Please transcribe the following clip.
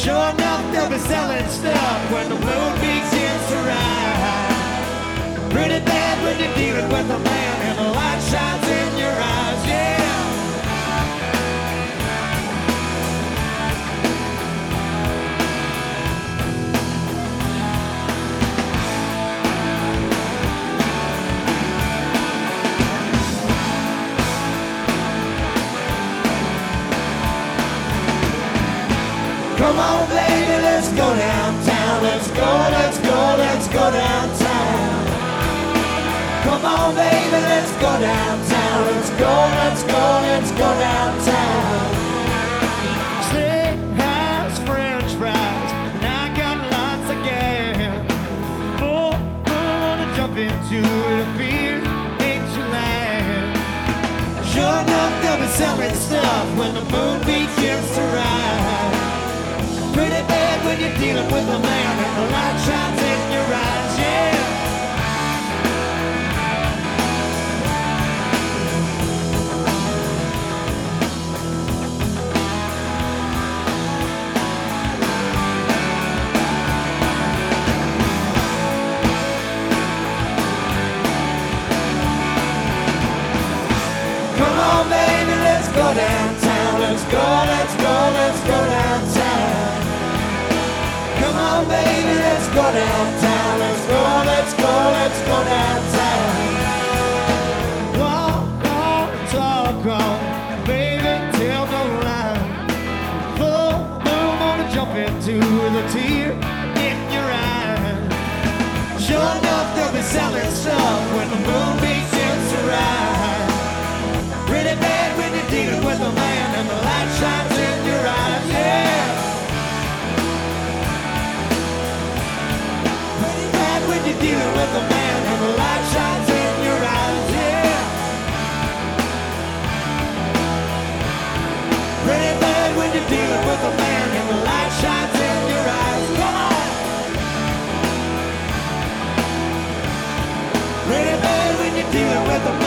Sure enough, they'll be selling stuff when the moon begins to rise. Pretty bad when you're dealing with a man and the light shines in your eyes, yeah. Come on, baby, let's go downtown. Let's go, let's go, let's go downtown. Come on, baby, let's go downtown. Let's go, let's go, let's go downtown. Steakhouse, French fries, and I got lots of gas. Oh, I wanna jump into it if beer ain't you laugh. Sure enough, they'll be selling stuff when the moon begins to rise. Pretty bad when you're dealing with a man and the light shines in your eyes, yeah. Come on, baby, let's go downtown. Let's go, let's go, let's go downtown. Come on, baby, let's go downtown. Let's go, let's go, let's go downtown. Walk on, talk on, baby, tell no lie. Full moon, wanna jump into the tear in your eye. Sure enough, they'll be selling stuff when the moon begins to rise. Pretty bad when you're dealing with a man and the light shines in your eyes, yeah. When you're dealing with a man and the light shines in your eyes, yeah. Pretty bad when you're dealing with a man and the light shines in your eyes. Come on. Pretty bad when you're dealing with a